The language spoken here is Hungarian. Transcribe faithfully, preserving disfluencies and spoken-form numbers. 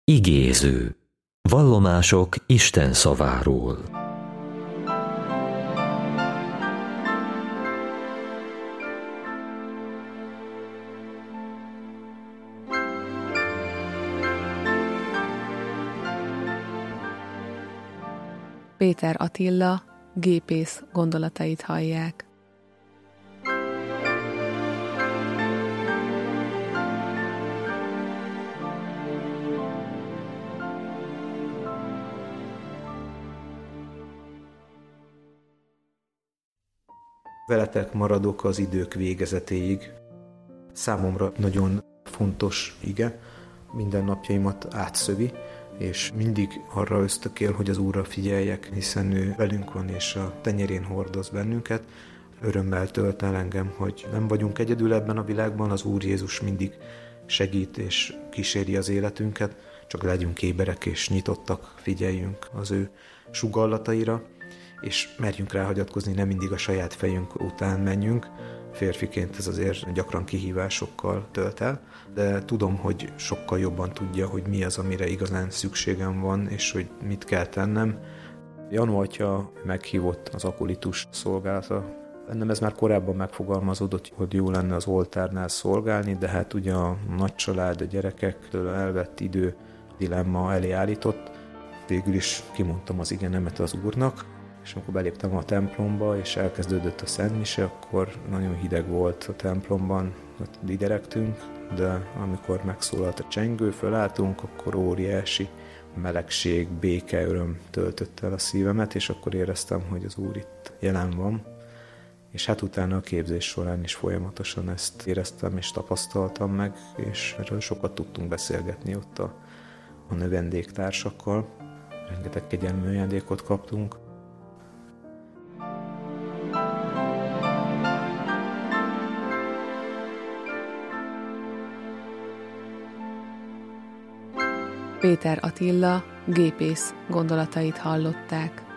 Igéző. Vallomások Isten szaváról. Péter Attila, gépész gondolatait hallják. Veletek maradok az idők végezetéig. Számomra nagyon fontos ige, mindennapjaimat átszövi, és mindig arra ösztökél, hogy az Úrra figyeljek, hiszen ő velünk van, és a tenyerén hordoz bennünket. Örömmel tölt el engem, hogy nem vagyunk egyedül ebben a világban, az Úr Jézus mindig segít és kíséri az életünket, csak legyünk éberek és nyitottak, figyeljünk az ő sugallataira, és merjünk ráhagyatkozni, nem mindig a saját fejünk után menjünk. Férfiként ez azért gyakran kihívásokkal tölt el, de tudom, hogy sokkal jobban tudja, hogy mi az, amire igazán szükségem van, és hogy mit kell tennem. Janu atya meghívott az akolitus szolgálata. Bennem ez már korábban megfogalmazódott, hogy jó lenne az oltárnál szolgálni, de hát ugye a nagy család, a gyerekektől elvett idő dilemma elé állított. Végül is kimondtam az igenemet az Úrnak, és amikor beléptem a templomba, és elkezdődött a szentmise, akkor nagyon hideg volt a templomban, ott dideregtünk, de amikor megszólalt a csengő, fölálltunk, akkor óriási melegség, béke, öröm töltött el a szívemet, és akkor éreztem, hogy az Úr itt jelen van. És hát utána a képzés során is folyamatosan ezt éreztem és tapasztaltam meg, és erről sokat tudtunk beszélgetni ott a, a növendéktársakkal. Rengeteg kegyelmi ajándékot kaptunk. Péter Attila, gépész gondolatait hallották.